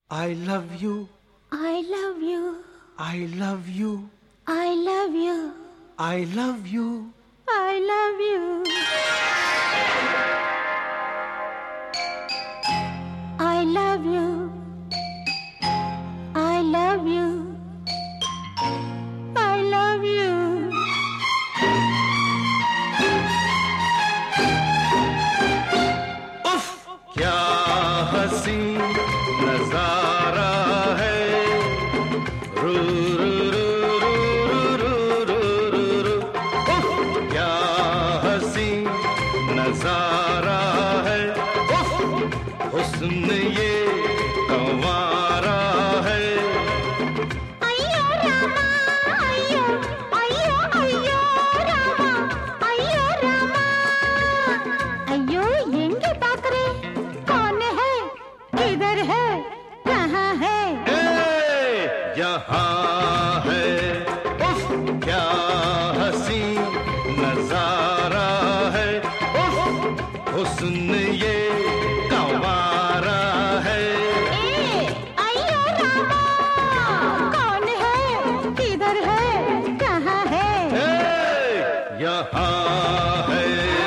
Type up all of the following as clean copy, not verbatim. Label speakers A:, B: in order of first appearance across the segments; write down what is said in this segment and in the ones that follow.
A: I love you.
B: I love you.
A: I love you.
B: I love you.
A: I love you.
B: I love you. I love you. I love you. I love you.
A: उफ क्या हसी नजारा है रू रू रू रू रू रू रू रू उफ क्या हसी नजारा है उफ हुस्न ये कंवारा है
B: अय्यो रामा अय्यो अय्यो अय्यो रामा अय्यो रामा अय्यो எங்கே பாக்குறே कौन है किधर है कहाँ है
A: यहाँ है उफ क्या हसी नजारा है उफ हुस्न ये कंवारा है
B: अय्यो रामा कौन है किधर है कहाँ है
A: यहाँ है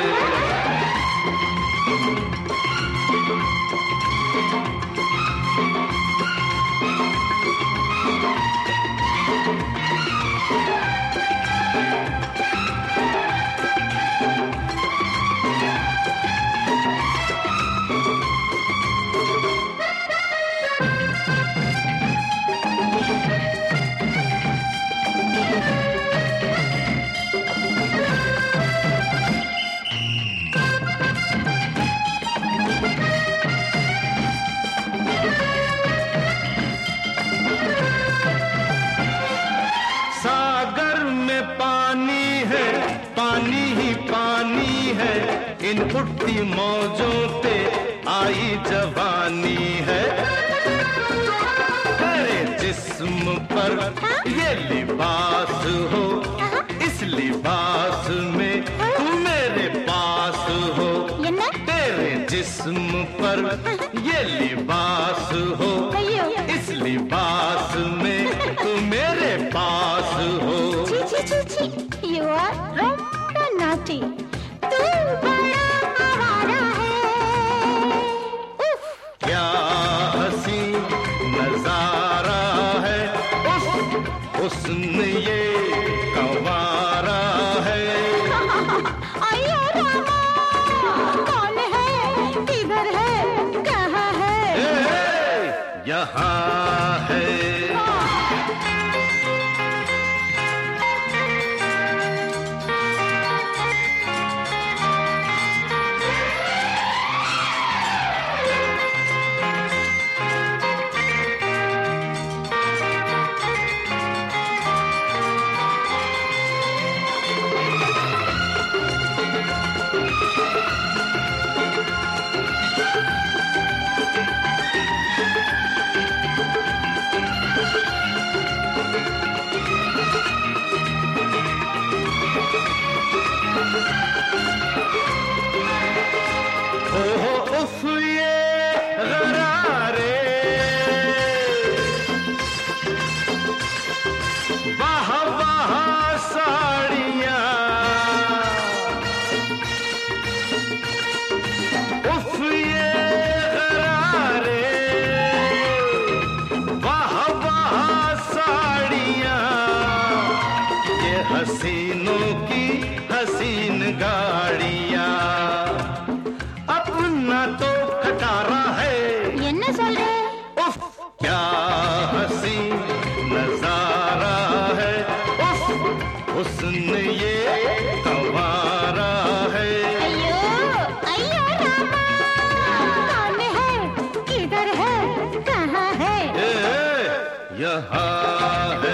A: सागर में पानी है पानी ही पानी है इन उठती मौजों पे आई जवानी है तेरे जिस्म पर ये लिबास हो इस लिबास में तू मेरे पास हो तेरे जिस्म पर ये लिबास हो इस लिबास में तू मेरे पास हो
B: You are ரொம்ப naughty. तू बड़ा आवारा है. उफ.
A: क्या हसी नजारा है उफ हुस्न ये कंवारा है
B: अय्यो रामा कौन है किधर है कहाँ है
A: यहाँ है ओहो उफ ये गरारे वाह वाह साड़ियाँ उफ ये गरारे वाह वाह साड़ियाँ ये हसीनों की हसीन गाड़ियाँ अपना तो खटारा है
B: என்ன சொல்ற
A: उफ क्या हसी नजारा है उफ हुस्न ये कंवारा है
B: अय्यो अय्यो रामा कौन है किधर है कहाँ है
A: यहाँ है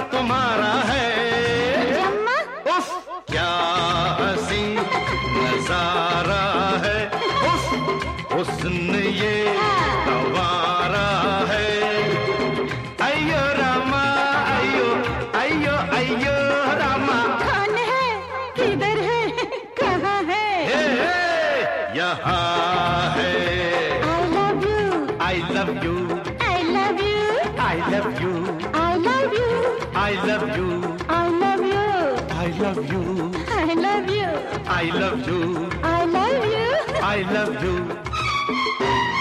A: तुम्हारा है।
B: जम्मा
A: उफ क्या हसी नजारा है, उफ हुस्न ये गवारा है। अयो रामा अयो अयो अयो रामा।
B: कौन है, किधर है, कहाँ है?
A: हे, हे, यहाँ है।
B: I love you,
A: I love you,
B: I love you,
A: I love you,
B: I love you,
A: I love you,
B: I love you,
A: I love you,
B: I love you,
A: I love you,
B: I love you.
A: I love you.